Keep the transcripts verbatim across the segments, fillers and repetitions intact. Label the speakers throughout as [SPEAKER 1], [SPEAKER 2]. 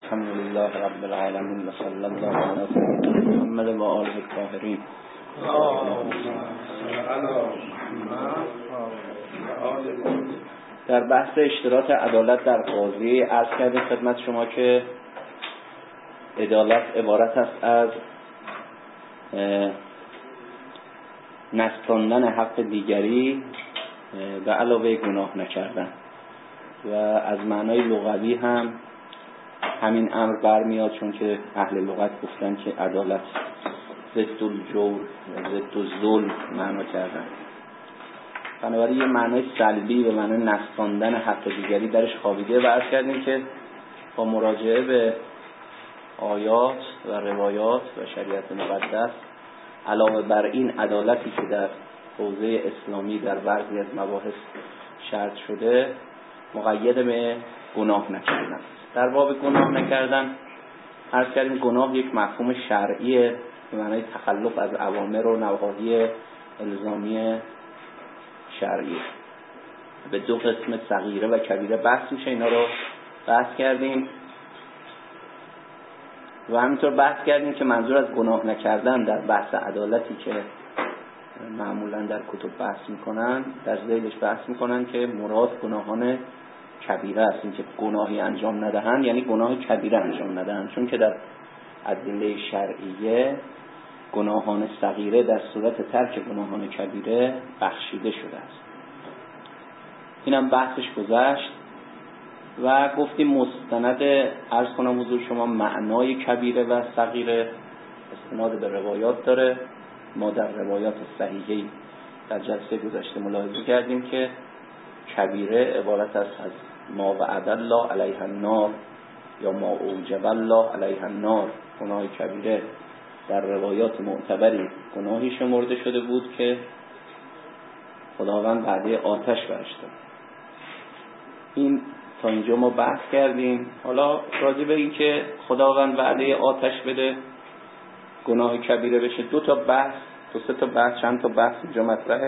[SPEAKER 1] الحمد لله رب العالمین و صلی الله علی سیدنا محمد و آله الطاهرین. در بحث اشتراط عدالت در قاضی عرض کردیم خدمت شما که عدالت عبارت است از نستاندن حق دیگری به علاوه گناه نکردن و از معنای لغوی هم همین امر برمیاد، چون که اهل لغت گفتن که عدالت ضد الجور و ضد الظلم معنا کردن. بنابراین یه معنای سلبی به معنای نستاندن حق دیگری درش خوابیده و عرض کردیم که با مراجعه به آیات و روایات و شریعت مقدس علاوه بر این عدالتی که در حوزه اسلامی در بعضی از مباحث شرط شده مقید به گناه نکردن. در باب گناه نکردن عرض کردیم گناه یک مفهوم شرعیه به معنای تخلف از اوامر و نواهی الزامی شرعی. به دو قسم صغیره و کبیره بحث میشه، اینا رو بحث کردیم و همینطور بحث کردیم که منظور از گناه نکردن در بحث عدالتی که معمولا در کتب بحث میکنن در ذیلش بحث میکنن که مراد گناهان کبیره است، این که گناهی انجام ندهن یعنی گناه کبیره انجام ندهن، چون که در ادله شرعیه گناهان صغیره در صورت ترک گناهان کبیره بخشیده شده است. اینم بحثش گذشت و گفتیم مستند عرض کنم حضور شما معنای کبیره و صغیره استناد به روایات داره. ما در روایات صحیحی در جلسه گذشته ملاحظه کردیم که کبیره عبارت است از ما وعد الله علیه النار یا ما اوجب الله علیه النار. گناه کبیره در روایات معتبری گناهی شمرده شده بود که خداوند وعده آتش برش داد. این تا اینجا ما بحث کردیم. حالا راجع به این که خداوند وعده آتش بده گناه کبیره بشه دو تا بحث دو سه تا بحث چند تا بحث اینجا مطرحه.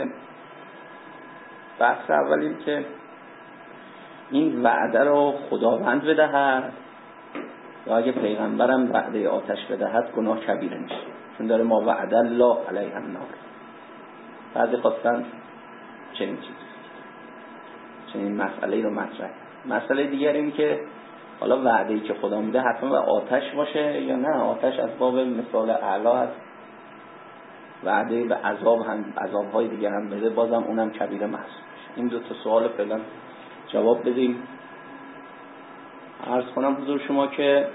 [SPEAKER 1] بحث اول این که این وعده رو خداوند بدهد یا اگه پیغمبرم وعده آتش بدهد گناه کبیره میشه، چون داره ما وعد الله علیه النار. بعضی خواستن چنین چیزی چنین مسئله رو مطرح. مسئله دیگر این که حالا وعده‌ای که خدا میده حتما به آتش باشه یا نه آتش از باب مثال اعلی است، وعده به عذاب هم عذاب‌های دیگه هم بده بازم اونم کبیره محسوب میشه. این دو تا سوال فعلا جواب بدیم. عرض کنم حضور شما که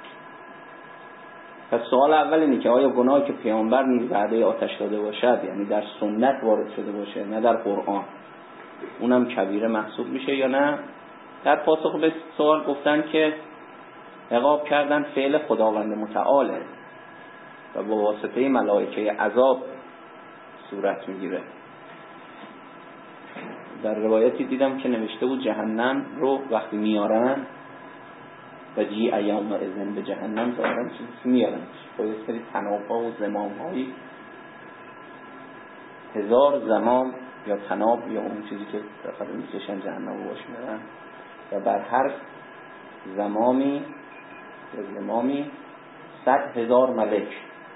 [SPEAKER 1] پس سوال اول اینه که آیا گناهی که پیامبر نیز وعده آتش داده باشد یعنی در سنت وارد شده باشه نه در قرآن اونم کبیره محسوب میشه یا نه؟ در پاسخ به سوال گفتن که عقاب کردن فعل خداوند متعاله و با واسطه ملائکه عذاب صورت میگیره. در روایتی دیدم که نوشته بود جهنم رو وقتی میارن و جی ایام و اذن به جهنم ظاهرا چیزی میارن با یه سری تناب‌ها و زمام‌هایی، هزار زمام یا تناب یا اون چیزی که داخل میکشن جهنم رو باش میارن و بر هر زمامی یا زمامی صد هزار ملک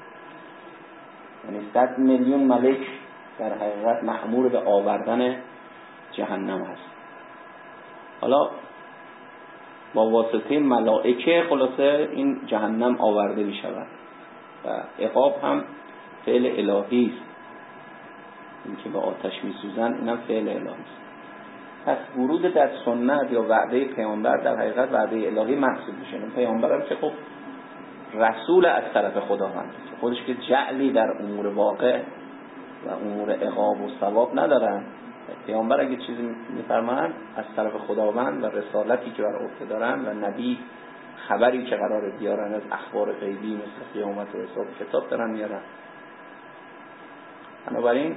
[SPEAKER 1] یعنی صد میلیون ملک در حقیقت مأمور به آوردن جهنم هست. حالا با واسطه ملائکه خلاصه این جهنم آورده می شود و عقاب هم فعل الهی است، این که به آتش می سوزن اینم فعل الهی است. پس ورود در سنت یا وعده پیامبر در حقیقت وعده الهی محسوب میشه. پیامبر هم که خب رسول از طرف خداوند خودش که جعلی در امور واقع و امور عقاب و ثواب ندارن. پیامبر اگه چیزی میفرمایند از طرف خداوند و رسالتی که بر عهده دارن و نبی خبری که قراره بیارن از اخبار غیبی مثل قیامت و حساب کتاب دارن میارن. بنابراین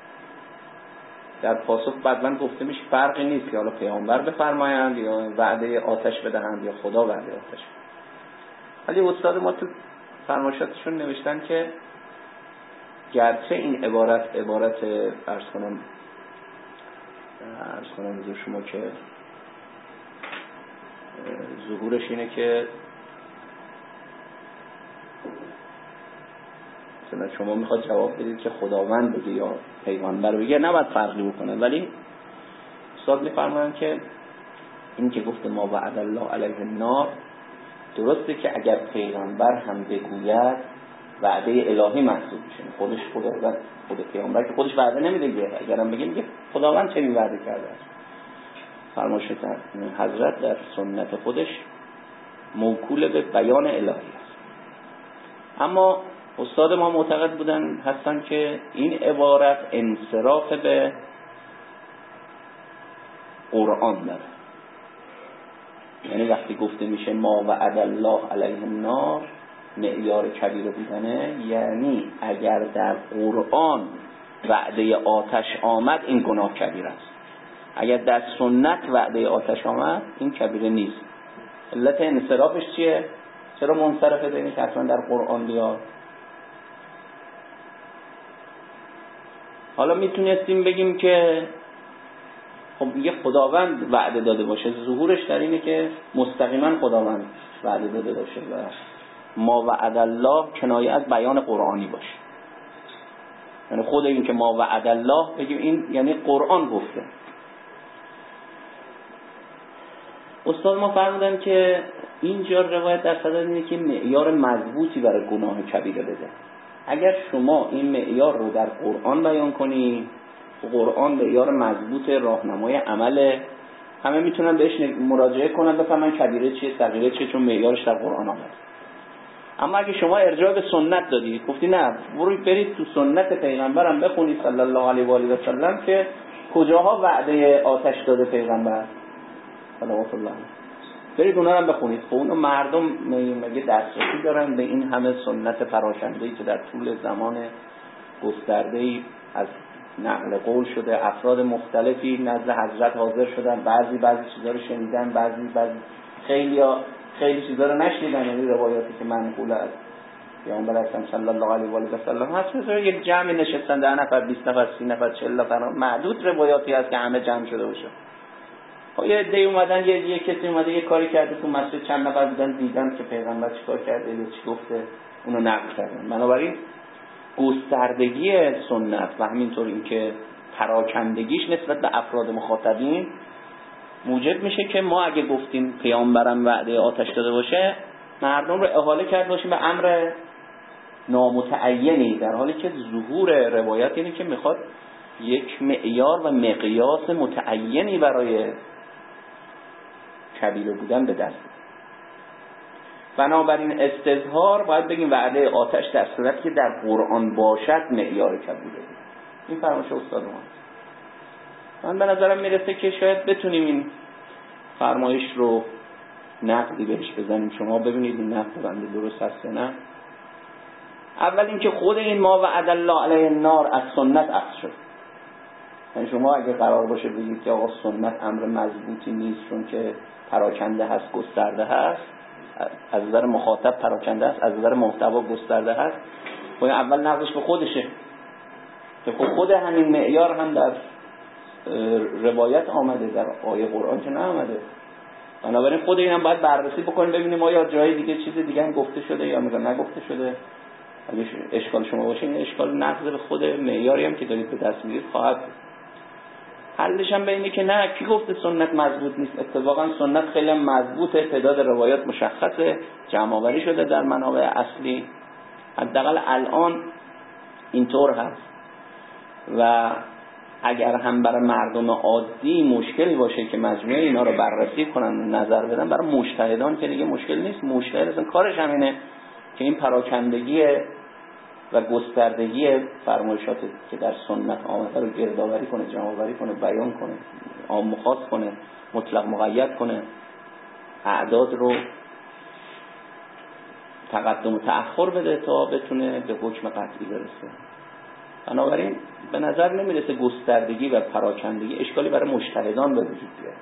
[SPEAKER 1] در پاسخ بعداً گفته میشه فرقی نیست که حالا پیامبر بفرمایند یا وعده آتش بدهند یا خدا وعده آتش. ولی استاد ما تو فرمایشاتشون نوشتن که گرچه این عبارت عبارت عرض کنم عرض کنم حضور شما که ظهورش اینه که مثلا شما میخواد جواب بدید که خداوند بگه یا پیغمبر بگه، نباید فرقی بکنه. ولی استاد میفرمایند که این که گفته ما وعد الله علیه النار، درسته که اگر پیغمبر هم بگوید وعده الهی محسوب میشه، خودش خداوند خود پیغمبر که خودش وعده نمیده، اگرم بگه میگه خداوند چنین وعده کرده است. فرمایش حضرت در سنت خودش موکول به بیان الهی است. اما استاد ما معتقد بودن هستن که این عبارت انصراف به قرآن داره. یعنی وقتی گفته میشه ما وعد الله علیه النار، معیار کبیره بودنه، یعنی اگر در قرآن وعده آتش آمد این گناه کبیره است، اگر در سنت وعده آتش آمد این کبیره نیست. علت انصرافش چیه؟ چرا منصرفه دینی که اصلا در قرآن بیاد؟ حالا میتونستیم بگیم که خب یه خداوند وعده داده باشه، ظهورش در اینه که مستقیما خداوند وعده داده باشه و ما وعد الله کنایه از بیان قرآنی باشه. یعنی خود این که ما وعد الله بگیم این یعنی قرآن گفته. استاد ما فرمودن که اینجا روایت در صدد اینه که معیار مضبوطی برای گناه کبیره بده. اگر شما این معیار رو در قرآن بیان کنی، قرآن معیار مضبوط راهنمای عمل، همه میتونن بهش مراجعه کنن بفهمن کبیره چیه صغیره چیه، چون معیارش در قرآن آمده. اما اگه شما ارجاع به سنت دادی، گفتی نه برید برید تو سنت پیغمبرم بخونید صلی الله علیه و آله و سلم که کجاها وعده آتش داده پیغمبر صلوات الله، برید اونا رو بخونید. خب اون مردم مگه دسترسی دارن به این همه سنت پراکنده‌ای که در طول زمان گسترده‌ای از نقل قول شده، افراد مختلفی نزد حضرت حاضر شدن، بعضی بعضی چیزا رو شنیدن، بعضی بعضی خیلی خیلی چیزا رو نشنیدن، یعنی روایاتی که منقول از پیامبر اکرم صلی الله علیه و آله و سلم هست، مثلا یک جمع نشستن ده نفر بیست نفر سی نفر چهل نفر، معدود روایاتی هست که همه جمع شده باشه. خب یه عده اومدن، یه یه کسی اومده یه کاری کرده تو مسجد، چند نفر بودن دیدن که پیغمبر چیکار کرده یا چی گفته، اونو نقل کردن. بنابراین گستردگی سنت و همینطور اینکه پراکندگیش نسبت به افراد مخاطبین موجب میشه که ما اگه گفتیم پیامبرم وعده آتش داده باشه، مردم رو احاله کرد باشیم به امر نامتعینی، در حالی که ظهور روایت اینه که میخواد یک معیار و مقیاس متعینی برای کبیره بودن به دست. بنابراین استظهار باید بگیم وعده آتش در صورتی که در قرآن باشد معیار کبیره بود. این فرمایش استاد ما. من به نظرم میرسه که شاید بتونیم این فرمایش رو نقدی بهش بزنیم، شما ببینید این نقد بنده درست هست نه. اول اینکه خود این ما وعد الله علیه النار از سنت اخذ شد. یعنی شما اگه قرار باشه بگید که آقا سنت امر مضبوطی نیست چون که پراکنده هست، گسترده هست، از نظر مخاطب پراکنده است، از نظر محتوا گسترده هست، خب اول نقدش به خودشه که خب خود همین معیار هم در روایت آمده، در آیه قرآن که نه آمده. بنابراین خود اینم باید بررسی بکنیم ببینیم آیا جای دیگه چیز دیگه هم گفته شده یا میگم نگفته شده. اگه اشکال شما باشه این اشکال نقض به خود معیاری هم که دارید به دست میگیرید خواهد بود. حلش هم به اینه که نه کی گفته سنت مضبوط نیست، اتفاقا سنت خیلی مضبوطه، تعداد روایات مشخصه، جمع آوری شده در منابع اصلی، حداقل الان اینطور هست. و اگر هم برای مردم عادی مشکلی باشه که مجموعه اینا رو بررسی کنن نظر بدن، برای مجتهدان که دیگه مشکل نیست. مجتهد اصلا کارش همینه که این پراکندگی و گستردگی فرمایشات که در سنت آمده رو گردآوری کنه، جمع‌آوری کنه، بیان کنه، عام خاص کنه، مطلق مقید کنه، اعداد رو تقدم و تأخر بده تا بتونه به حکم قطعی برسه. بنابراین به نظر نمیرسه گستردگی و پراکندگی اشکالی برای مجتهدان به وجود بیاد.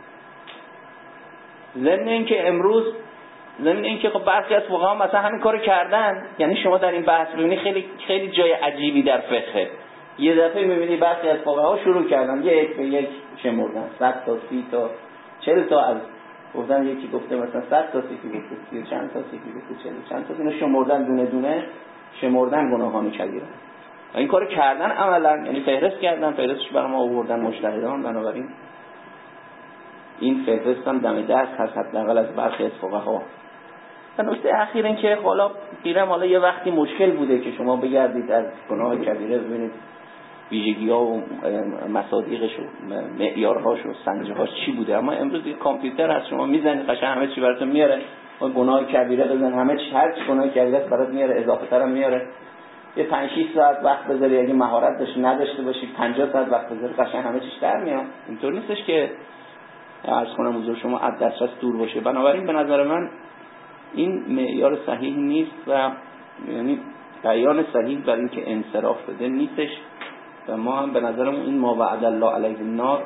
[SPEAKER 1] ضمن اینکه امروز ضمن اینکه خب برخی از فقها مثلا همین کارو کردن، یعنی شما در این بحث ببینید خیلی خیلی جای عجیبی در فقه. یه دفعه میبینی برخی از فقها شروع کردن یک به یک شمردن، صد تا سی تا چهل تا، از گفتن یکی گفته مثلا صد تا، یکی گفته سی چند تا، یکی گفته چهل چند تا، اینا شمردن دونه دونه شمردن گناهان کبیره و این کارو کردن عملا، یعنی فهرست کردن، فهرستش برای ما آوردن مجتهدان. بنابراین این فهرست هم دم دست هست حداقل از برخی از فقها. و نکته اخیر این که حالا گیرم حالا یه وقتی مشکل بوده که شما بگردید از گناه کبیره ببینید ویژگی‌ها و مصادیقش و معیارهاش و سنجه‌هاش چی بوده، اما امروز یه کامپیوتر هست شما میزنید قشنگ همه چی براتون میاره. اون گناه کبیره بزن همه چی، هر چی گناه کبیره است برات میاره، اضافه تر هم میاره. یه پنج شش ساعت وقت بذاری اگه مهارت داشتی نداشته باشی پنجاه ساعت وقت بذاری قشنگ همه چیش در میاد. اینطور نیستش که عرض کنم حضور شما از دسترس دور باشه. بنابراین به نظر من این معیار صحیح نیست و یعنی بیان صحیح برای اینکه انصراف بده نیستش و ما هم به نظرمون این ما وعد الله علیه النار.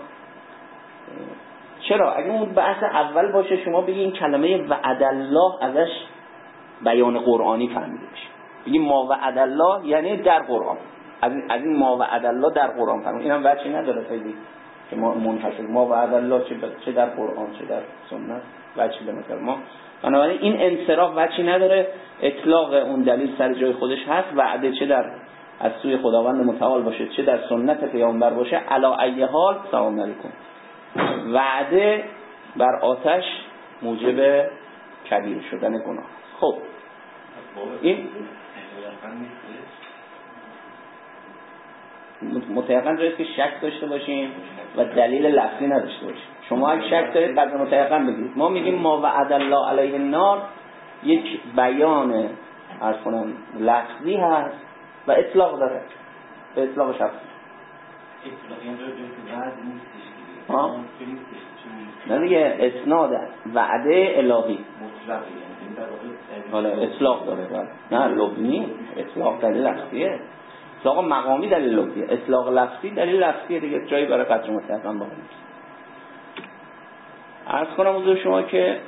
[SPEAKER 1] چرا اگه اون بحث اول باشه شما بگی این کلمه وعد الله ازش بیان قرآنی فهمیده بشه، بگی ما وعد الله یعنی در قرآن، از این از این ما وعد الله در قرآن فهمید. اینم وجهی نداره خیلی که ما منحصر ما وعد الله چه چه در قرآن چه در سنت وجهی به ما. بنابراین این انصراف وجهی نداره، اطلاق اون دلیل سر جای خودش هست. وعده چه در از سوی خداوند متعال باشه چه در سنت پیامبر باشه، علی ای حال سلام علیکم، وعده بر آتش موجب کبیر شدن گناه. خب این متيقن جاییست که شک داشته باشیم و دلیل لفظی نداشته باشیم. شما اگه شک دارید قبل متيقن بگید. ما میگیم ما وعد الله علیه النار یک بیان عرض کنم لفظی هست و اطلاق داره، به اطلاق شخصی.
[SPEAKER 2] اطلاق یعنی وعد نیستش دیگه.
[SPEAKER 1] ها؟ نه دیگه اسناد وعده الهی
[SPEAKER 2] مطلق یعنی در واقع
[SPEAKER 1] حالا اطلاق داره. بله نه لفظی، اطلاق دلیل لفظیه، اطلاق مقامی دلیل لفظیه، اطلاق لفظی دلیل لفظیه دیگه، جایی برای قدر متيقن باقی نیست. عرض کنم حضور شما که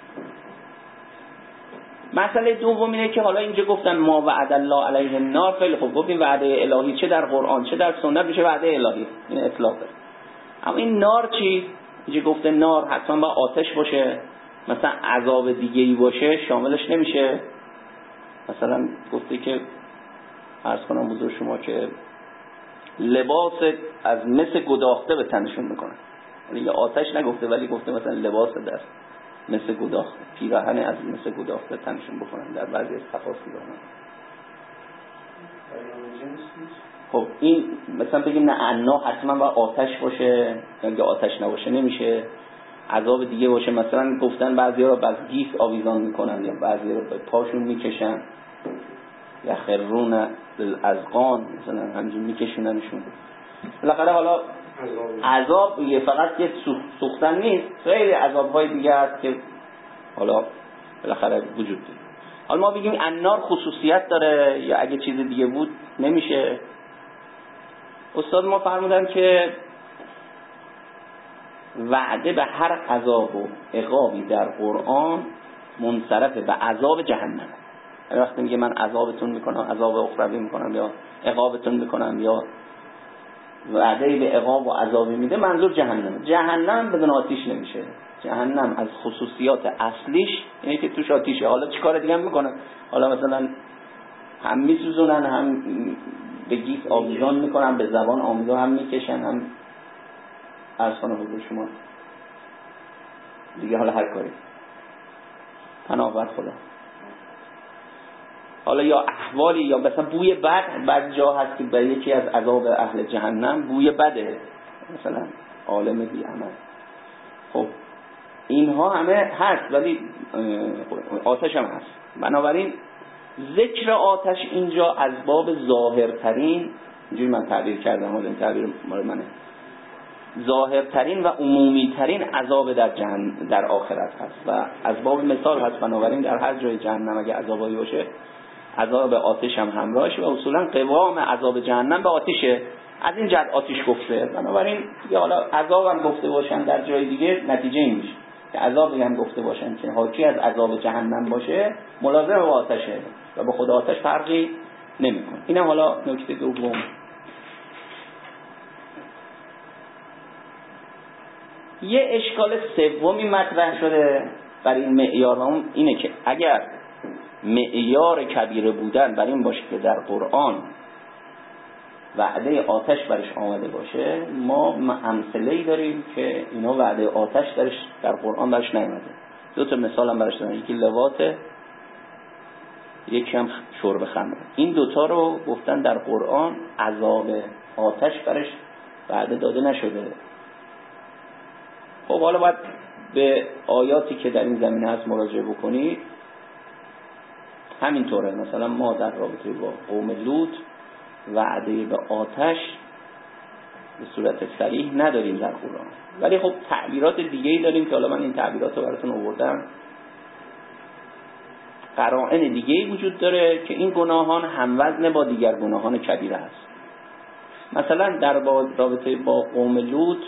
[SPEAKER 1] مسئله دوم اینه که حالا اینجا گفتن ما وعد الله علیه النار، خیلی خوب گفتیم وعده الهی چه در قرآن چه در سنت میشه وعده الهی، این اطلاق داره. اما این نار چی؟ اینجا گفته نار حتما با آتش باشه، مثلا عذاب دیگه‌ای باشه شاملش نمیشه. مثلا گفته که عرض کنم حضور شما که لباس از مس گداخته به تنشون میکنن، یعنی یه آتش نگفته ولی گفته مثلا لباس در مس گداخته، پیراهن از مس گداخته تنشون بکنن در بعضی از تفاصیل اون. خب این مثلا بگیم نه انا حتما با آتش باشه، اگه آتش نباشه نمیشه. عذاب دیگه باشه، مثلا گفتن بعضیا رو باز گیس آویزان میکنن یا بعضیا رو به پاشون میکشن یا خرون الاذقان مثلا همینجوری میکشوننشون. بالاخره حالا عذاب یه فقط یه سوختن نیست، خیلی عذاب‌های دیگه هست که حالا بالاخره وجود داره. حالا ما بگیم النار خصوصیت داره یا اگه چیز دیگه بود نمیشه. استاد ما فرمودن که وعده به هر عذاب و عقابی در قرآن منصرف به عذاب جهنم. یعنی وقتی میگه من عذابتون میکنم، عذاب اخروی میکنم یا عقابتون میکنم یا وعده به عقاب و عذابی میده، منظور جهنم. جهنم بدون آتیش نمیشه. جهنم از خصوصیات اصلیش اینه که توش آتیشه. حالا چی کار دیگه هم میکنن؟ حالا مثلا هم میسوزونن، هم به گیس آویزان میکنن، به زبان آمیزان هم میکشن، هم عرض کنم حضور شما دیگه حالا هر کاری پناه بر خدا. حالا یا احوالی یا مثلا بوی بد، بعد جا هست که به یکی از عذاب اهل جهنم بوی بده، مثلا عالم بی عمل. خب اینها همه هست ولی آتش هم هست. بنابراین ذکر آتش اینجا از باب ظاهرترین، اینجوری من تعبیر کردم، حالا این تعبیر مال منه، ظاهرترین و عمومیترین عذاب در جهنم در آخرت هست و از باب مثال هست. بنابراین در هر جای جهنم اگه عذابی باشه عذاب آتش هم همراهش و اصولا قوام عذاب جهنم به آتشه. از این جهت آتش گفته. بنابراین یا حالا عذاب هم گفته باشن در جای دیگه نتیجه این میشه که عذابی هم گفته باشن که حاکی از عذاب جهنم باشه ملازم با آتشه و به خود آتش فرقی نمیکنه. اینم حالا نکته دوم. یه اشکال سومی مطرح شده برای این معیار و اون اینه که اگر معیار کبیره بودن بر این باشه که در قرآن وعده آتش برش آمده باشه، ما امثله‌ای داریم که اینا وعده آتش درش در قرآن برش نیامده. دو تا مثال هم برش دارم، یکی لواطه، یکی هم شرب خمر. این دوتا رو گفتن در قرآن عذاب آتش برش وعده داده نشده. خب حالا باید به آیاتی که در این زمینه هست مراجعه بکنید. همینطوره مثلا ما در رابطه با قوم لوط وعده به آتش به صورت صریح نداریم در قرآن، ولی خب تعبیرات دیگه‌ای داریم که حالا من این تعبیرات رو براتون آوردم. قرائن دیگه‌ای وجود داره که این گناهان هموزن با دیگر گناهان کبیره است. مثلا در رابطه با قوم لوط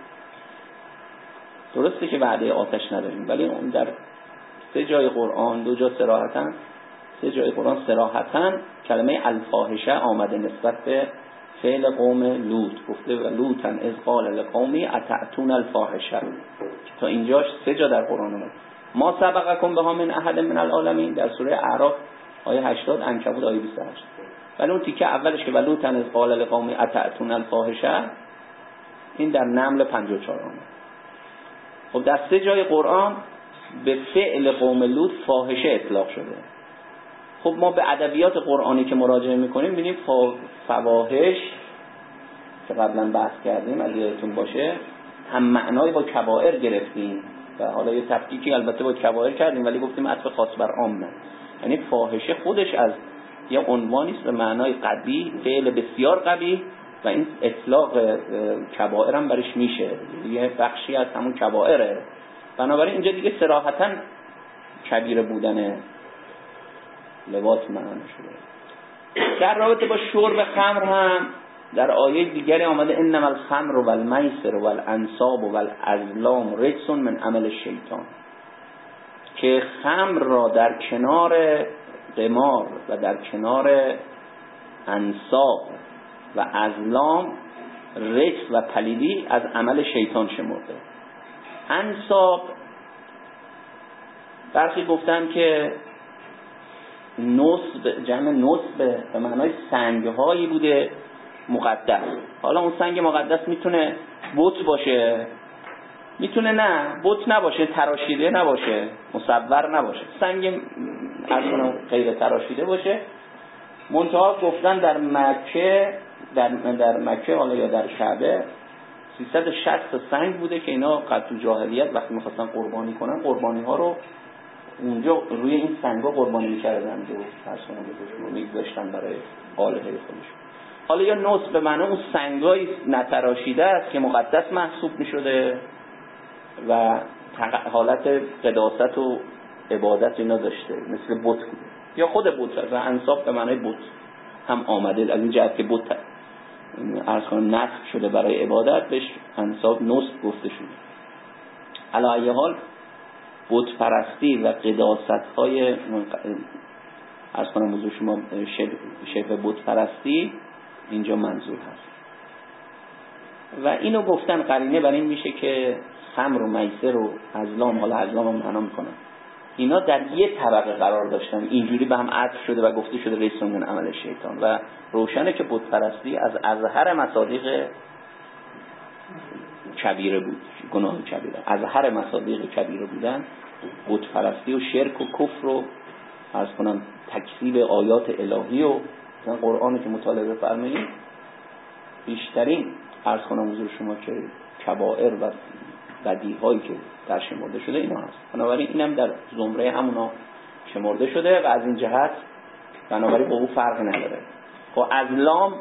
[SPEAKER 1] درسته که وعده آتش نداریم، ولی اون در سه جای قرآن، دو جا صراحتاً، سه جای قرآن صراحتاً کلمه الفاحشه آمده نسبت به فعل قوم لوط. گفته و لوطاً اذ قال لقومی اتأتون الفاحشه. تا اینجاش سه جا در قرآن اومده. ما سبقکم بها من احد من العالمین در سوره اعراف آیه هشتاد، عنکبوت آیه بیست و هشت. ولی اون تیکه اولش که و لوطاً اذ قال لقومی اتأتون الفاحشه، این در نمل پنجاه و چهار اومده. خب در سه جای قرآن به فعل قوم لوط فاحشه اطلاق شده. خب ما به ادبیات قرآنی که مراجعه میکنیم می‌بینیم فواحش که قبلا بحث کردیم اگه یادتون باشه هم معنای با کبائر گرفتیم و حالا یه تفکیکی البته با کبائر کردیم ولی گفتیم عطف خاص بر عامه. یعنی فاحشه خودش از یه عنوانی است به معنای قبیح، فعل بسیار قبیح، و این اطلاق کبائر هم برش میشه، یه بخشی از همون کبائره. بنابراین اینجا دیگه صراحتاً کبیره بودن لواط معنی شده. در رابطه با شرب خمر هم در آیه دیگری آمده انما الخمر والمیسر والانصاب والازلام رجس من عمل الشیطان، که خمر را در کنار قمار و در کنار انصاب و ازلام رجس و پلیدی از عمل شیطان شمرده. انصاب برخی گفتن که نصب، جمع نصب به معنای سنگ‌هایی بوده مقدس. حالا اون سنگ مقدس میتونه بت باشه، میتونه نه بت نباشه، تراشیده نباشه، مصور نباشه، سنگ اصلا غیر تراشیده باشه. منتها گفتن در مکه در در مکه حالا یا در کعبه سیصد و شصت تا سنگ بوده که اینا قبل تو جاهلیت وقتی می‌خواستن قربانی کنن قربانی‌ها رو اونجا روی این سنگا قربانی می‌کردن و پرسونه رو می‌گذاشتن برای آلهه خودشون. حالا یا نصب به معنی اون سنگای نتراشیده است که مقدس محسوب می‌شده و حالت قداست و عبادت اینا داشته، مثل بت بوده، یا خود بت و انصاب به معنی بت هم آمده از این جهت که بت عرض کنم نصب شده برای عبادت، بهش انصاب نصب گفته شده. علی ای حال بت پرستی و قداست های عرض کنم موضوع شما شبه بت پرستی اینجا منظور هست. و اینو گفتن قرینه بر این میشه که خمر و میسر و ازلام، حالا ازلام هم معنا میکنن، اینا در یه طبقه قرار داشتن، اینجوری به هم عطف شده و گفته شده رئیسون من عمل شیطان. و روشنه که بت پرستی از ازهر مصادیق کبیره بود، گناه کبیره، ازهر مصادیق کبیره بودن بت پرستی و شرک و کفر و عرض کنم تکذیب آیات الهی و مثلا قرآنی که مطالعه فرمایید بیشترین عرض کنم حضور شما که کبائر و بدیهایی که در شمرده شده اینا هست. بنابراین اینم در زمره همونا شمرده شده و از این جهت بنابراین با او فرق نداره. خب ازلام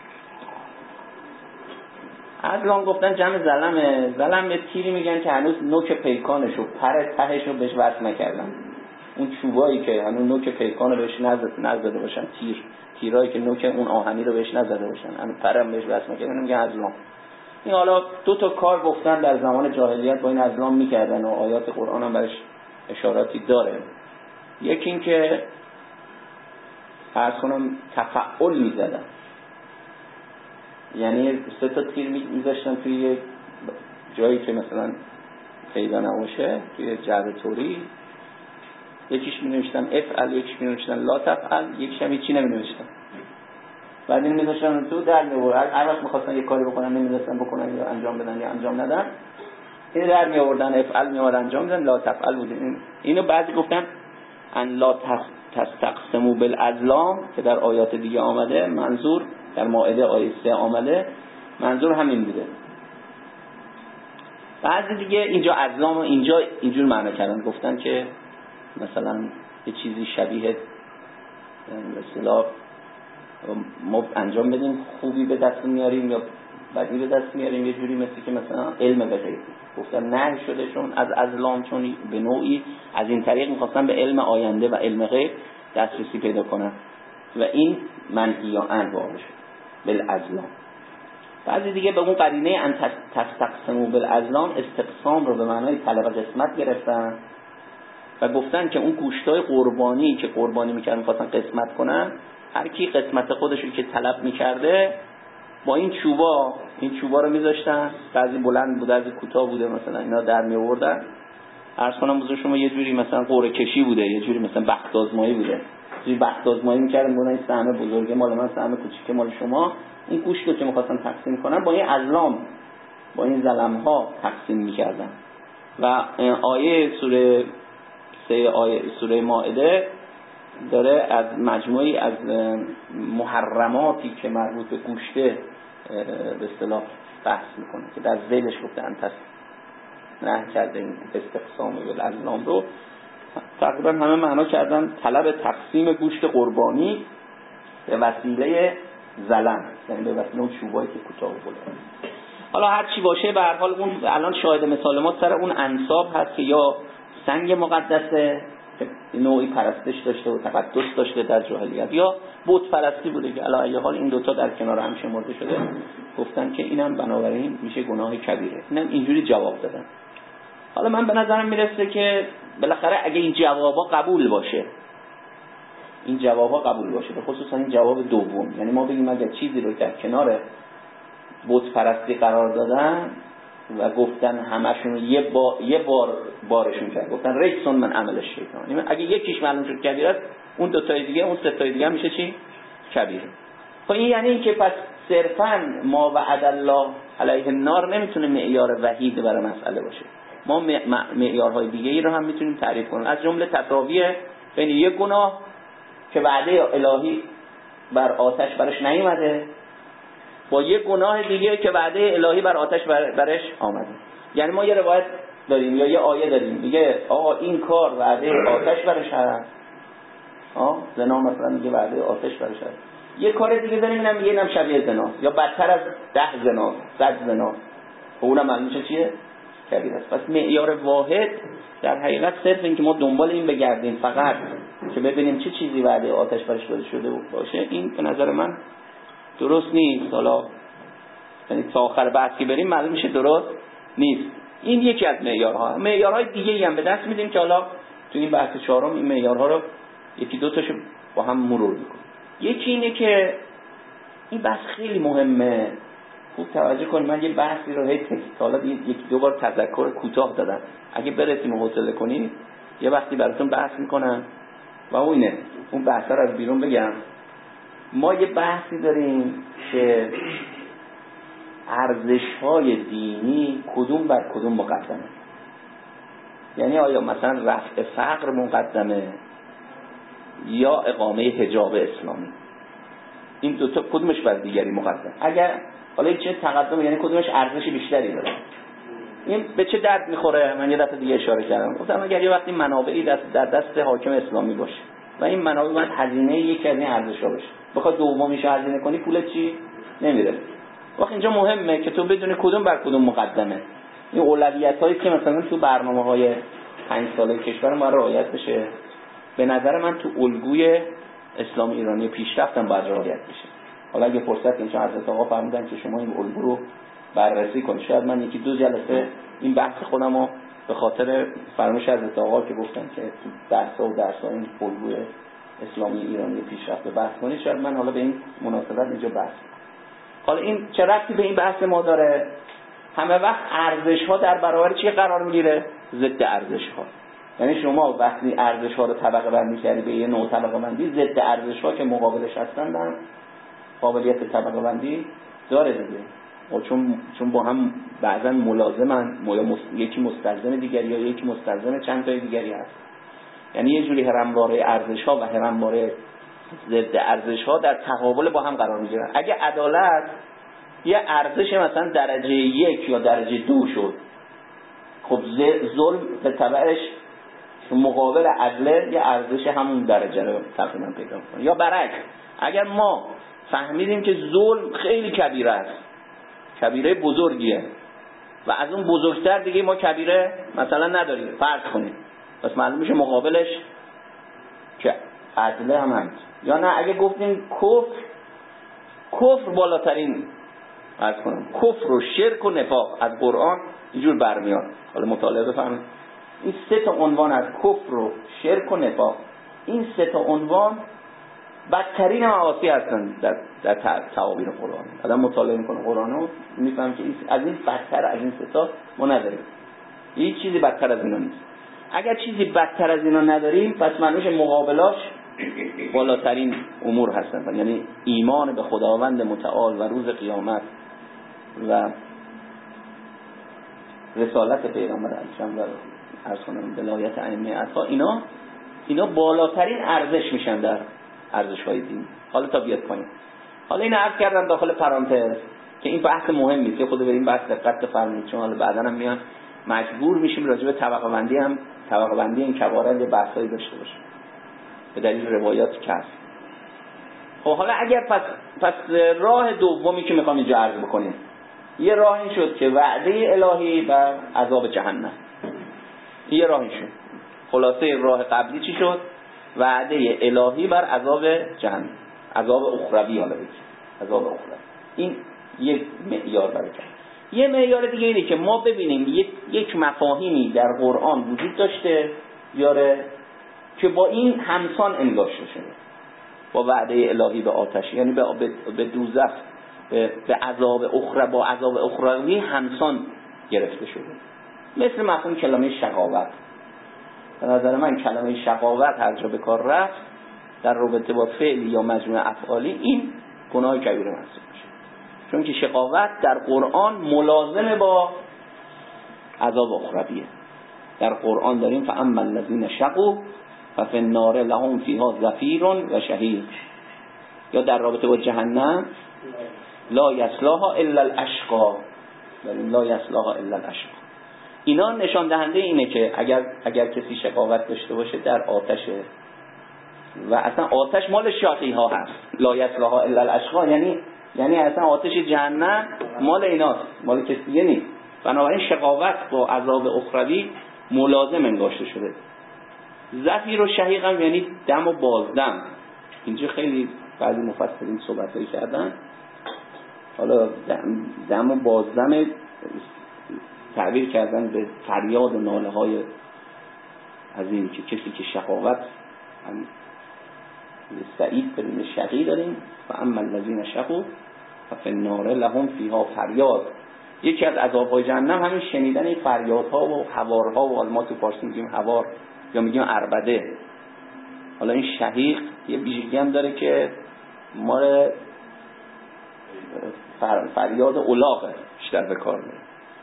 [SPEAKER 1] ازلام گفتن جمع زلمه. زلم یه تیری میگن که هنوز نوک پیکانشو پر تهشو بهش وصل نکردن، اون چوبایی که هنوز نوک پیکانو بهش نزده باشن، تیر تیرایی که نوک اون آهنی رو بهش نزده باشن، هنوز پرم بهش وصل نکردن، میگن ازلام. این حالا دو تا کار گفتن در زمان جاهلیت با این ازلام میکردن و آیات قرآن هم برش اشاراتی داره. یکی این که عرض کنم تفعل میزدن، یعنی سه تا تیر میذاشتن توی جایی که مثلا پیدا نباشه، توی جعبه توری یکیش می نوشتن افعل، یکیش می نوشتن لا تفعل، یکیش هم هیچی نمی نوشتن. بعد این می نوشتن تو در می آورد، هر وقت می‌خواستن یه کاری بکنن نمی‌دونستن بکنن یا انجام بدن یا انجام ندن، این در می آوردن افعل می آوردن انجام میدن، لا تفعل بود. اینو بعضی گفتن ان لا تستقسموا بالازلام که در آیات دیگه آمده، منظور در مائده آیه سه آمده، منظور همین بوده. بعضی دیگه اینجا ازلام اینجا اینجور معنی کردن، گفتن که مثلا یه چیزی شبیه به اصطلاح ما انجام بدیم خوبی به دست میاریم یا بدی به دست میاریم، یه جوری مثل که مثلا علم به غیب گفتن نه شده، چون از ازلام چون به نوعی از این طریق میخواستن به علم آینده و علم غیب دسترسی پیدا کنن و این منهی یا عنه واقع شد بالازلام. بعضی دیگه به اون قرینه ان تستقسموا بالازلام استقسام رو به معنای طلب قسمت گرفتن و گفتن که اون گوشتای قربانی که قربانی میکردن می‌خواستن قسمت کنن، هر کی قسمت خودش رو که طلب میکرده با این چوبا این چوبا رو میذاشتن، بعضی بلند بوده بعضی کوتاه بوده، مثلا اینا در می آوردن. عرض کنم بزرگ شما یه جوری مثلا قرعه کشی بوده، یه جوری مثلا بخت آزمایی بوده، یه جوری بخت آزمایی میکردن، گفتن این سهم بزرگه مال من، سهم کوچیکه مال شما. این گوشت رو که می‌خواستن تقسیم کنن با این ازلام با این زلم‌ها تقسیم میکردن. و آیه سوره سه آیه سوره مائده داره از مجموعی از محرماتی که مربوط به گوشت به اصطلاح بحث میکنه که در ذیلش گفته انت نه کرده این استقسام بالازلام رو تقریبا همه معنا کردن طلب تقسیم گوشت قربانی به وسیله زلم، یعنی به وسیله اون چوبایی که کوتاه و بلند. حالا هر چی باشه به هر حال اون الان شاهد مثال ما سر اون انصاب هست که یا سنگ مقدسه که نوعی پرستش داشته و تقدس داشته در جاهلیت، یا بت پرستی بوده که علی ای حال این دوتا در کنار هم شمرده شده، گفتن که اینم بنابراین میشه گناه کبیره. اینم اینجوری جواب دادن. حالا من به نظرم میرسه که بالاخره اگه این جوابا قبول باشه این جوابا قبول باشه به خصوص این جواب دوم، یعنی ما بگیم اگه چیزی رو در کنار بت پرستی قرار دادن و گفتن همشون یه بار یه بار بارشون کرد، گفتن ریسون من عمل شیطان، یعنی اگه یکیش معلوم شد کبیره است، اون دو تای دیگه اون سه تای دیگه میشه چی؟ کبیره. خب این یعنی این که پس صرفاً ما وعد الله علیه النار نمیتونه معیار وحید برای مسئله باشه. ما معیارهای دیگه ای رو هم میتونیم تعریف کنیم، از جمله تساوی بین یک گناه که وعده الهی بر آتش برش نیومده با یک گناه دیگه که وعده الهی بر آتش بر برش آمده. یعنی ما یه روایت داریم یا یه آیه داریم میگه آقا این کار وعده آتش برش هست، ها زنا مثلا میگه وعده آتش برش هست. یه کار دیگه داریم اینم میگه اینم شبیه زنا یا بدتر از ده زنا، صد زنا، اونم معلوم میشه چیه؟ کبیره است. پس معیار واحد در حقیقت صرف این که ما دنبال این بگردیم فقط که ببینیم چه چیزی وعده آتش برش داده شده باشه، این به نظر من درست نیست. حالا یعنی تا آخر بحث که بریم معلوم میشه درست نیست. این یکی از معیارها. معیارهای دیگه‌ای هم به دست میدیم که حالا تو این بحث چهارم این معیارها رو یکی دو تاشو با هم مرور میکنیم. یکی اینه که این بحث خیلی مهمه، خوب توجه کنید. من یه بحثی رو هی تکرار حالا یکی دو بار تذکر کوتاه دادم، اگه برسیم و حوصله کنید یه وقتی براتون بحث میکنم و اون اینه اون بحثا رو از بیرون بگم. ما یه بحثی داریم که ارزش‌های دینی کدوم بر کدوم مقدمه، یعنی آیا مثلا رفع فقر مقدمه یا اقامه حجاب اسلامی، این دو تا کدومش بر دیگری مقدم؟ اگر حالا چه تقدم یعنی کدومش ارزش بیشتری داره؟ این به چه درد میخوره؟ من یه دفعه دیگه اشاره کردم، گفتم اگر یه وقتی منابعی دست در دست حاکم اسلامی باشه و این منابع باید هزینه یکی از این ارزش‌ها باشه، بخواد دومیش هزینه کنی پول چی نمیره. وقت اینجا مهمه که تو بدونی کدوم بر کدوم مقدمه. این اولویتایی که مثلا تو برنامه‌های پنج ساله کشور ما رعایت بشه، به نظر من تو الگوی اسلام ایرانی پیشرفتم باید رعایت بشه. حالا اگه فرصت اینجا حضرت آقا فرمودن که شما این الگو رو بررسی کنید، شاید من یکی دو جلسه این بحث خودمو به خاطر فرمایش حضرت آقا که گفتن که تو درس‌ها و درس‌ها این الگوی اسلامی ایرانی پیشرفت بحث کنید، شاید من حالا به این مناسبت اینجا بحث کنم. حالا این چه ربطی به این بحث ما داره؟ همه وقت ارزش‌ها در برابر چی قرار میگیره؟ ضد ارزش‌ها. یعنی شما وقتی ارزش ها رو طبقه بندی کردی به یه نوع طبقه بندی، ضد ارزش ها که مقابلش هستن هم قابلیت طبقه بندی داره دیگه. چون چون با هم بعضا ملازمن، یکی مستلزم دیگری یا یکی مستلزم چند تای دیگری هست. یعنی یه جوری هرمواره ارزش ها و هرمواره ضد ارزش ها در تقابل با هم قرار میگیرن. اگه عدالت یه ارزش مثلا درجه یک یا درجه دو شد، خب ظلم به تبعش مقابل عدل یه ارزش همون درجه رو تقریبا پیدا می‌کنه. یا برعکس، اگر ما فهمیدیم که ظلم خیلی کبیره است، کبیره بزرگیه و از اون بزرگتر دیگه ما کبیره مثلا نداریم، فرض کنیم، پس معلوم میشه مقابلش که عدله هم هست. یا نه اگه گفتیم کفر کفر بالاترین، فرض کنم کفر و شرک و نفاق از قرآن اینجور برمیاد. حالا مطالعه بفهمید این سه تا عنوان از کفر و شرک و نفاق، این سه تا عنوان بدترین معاصی هستن در در تعابیر قرآن. آدم مطالعه میکنه قرآنو میفهمه که از این بدتر از این سه تا ما نداریم، هیچ چیزی بدتر از اینا نیست. اگر چیزی بدتر از اینا نداریم پس معنیش مقابلاش بالاترین امور هستن، یعنی ایمان به خداوند متعال و روز قیامت و رسالت پیغمبر علیه و عرض کنم ولایت ائمه عطا، اینا اینا بالاترین ارزش میشن در ارزش های دین. حالا تا بیاد پایین، حالا این عرض کردم داخل پرانتز که این بحث مهمی است که خود به این بحث دقت بفرمایید، چون حالا بعداً هم میان مجبور میشیم راجع به طبقه بندی هم طبقه بندی این کبارت یه بحثایی داشته باشیم به دلیل روایات که هست. خب حالا اگر پس پس راه دومی که میخوام اینجا عرض بکنیم، یه راهی شد که وعده الهی و عذاب جهنم، یه راهی شد. خلاصه راه قبلی چی شد؟ وعده الهی بر عذاب جهنم، عذاب اخروی. حالا بگیم عذاب اخروی، این یک معیار برای جهنم. یه معیار دیگه اینه که ما ببینیم یک یک مفاهیمی در قرآن وجود داشته یاره که با این همسان انگاشته شده، با وعده الهی به آتش، یعنی به به دوزخ، به به عذاب اخروی، با عذاب اخروی همسان گرفته شده. مثل مفهوم کلمه شقاوت. به نظر من کلمه شقاوت هر جا به کار رفت در رابطه با فعل یا مجموعه افعالی، این گناه کبیره محسوب میشه، چون که شقاوت در قرآن ملازمه با عذاب اخرویه. در قرآن داریم فاما الذین شقوا ففی النار لهم فیها زفیر و شهیق. یا در رابطه با جهنم لا یصلاها الا الاشقا، داریم لا یصلاها الا الاشقا. اینا نشان دهنده اینه که اگر اگر کسی شقاوت داشته باشه در آتشه، و اصلا آتش مال شقی ها هست. لا یصلاها الا الاشقا یعنی یعنی اصلا آتش جهنم مال ایناست، مال کسی دیگه نیست. بنابراین شقاوت با عذاب اخروی ملازم انگاشته شده. زفیر و شهیق هم یعنی دم و بازدم. اینجا خیلی بعضی مفسرین صحبتایی کردن، حالا دم, دم و بازدم تعبیر کردن به فریاد و ناله های از این که کسی که شقاوت هم سعید بدون شقی داریم و اما الذین شقوا ففی النار لهم فیها فریاد. یکی از عذاب‌های جهنم همین شنیدن این فریادها و حوارها و ما تو فارسی میگیم حوار یا میگیم عربده. حالا این شهیق یه ویژگی هم داره که ما فریاد الاغه بیشتر به کار میبریم.